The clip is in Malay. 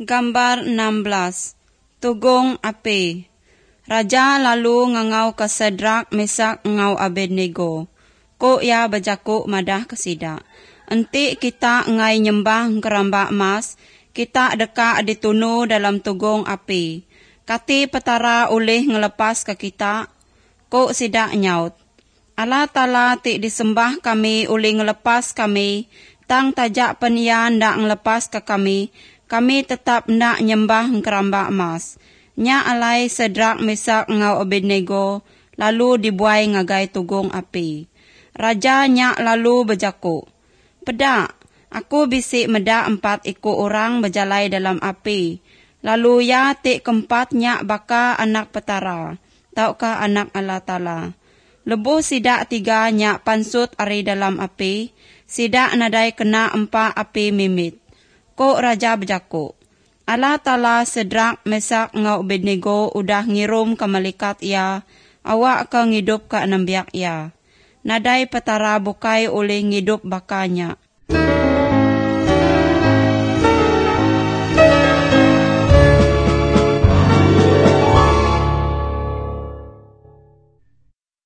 Gambar 16. Tugong api. Raja lalu ngangau ke Sedrak, Mesak, ngau Abednego. Ko ya bajako madah kesida. Enti kita ngai nyembah keramba emas, kita deka ditunu dalam tugong api. Kati petara oleh ngelepas ke kita, ko sida nyaut. Allah Ta'ala ti disembah kami oleh ngelepas kami, tang tajak penian ndak ngelepas ke kami tetap nak nyembah keramba emas. Nya alai Sedrak, Mesak, ngau Abednego, lalu dibuai ngagai tugong api. Raja nyak lalu berjaku, "Pedak, aku bisik medak 4 ekor orang berjalai dalam api. Lalu ya tik keempat nyak baka anak petara, taukah anak Allah Ta'ala. Lebu sidak 3 nyak pansut ari dalam api, sidak nadai kena 4 api mimit." Ko raja berjaku, Allah Ta'ala Sedrak, Mesak, ngau Abednego udah ngirum ke malaikat ia, awak ke ngidup ke enam biak ia. Nadai petara bukai oleh ngidup bakanya.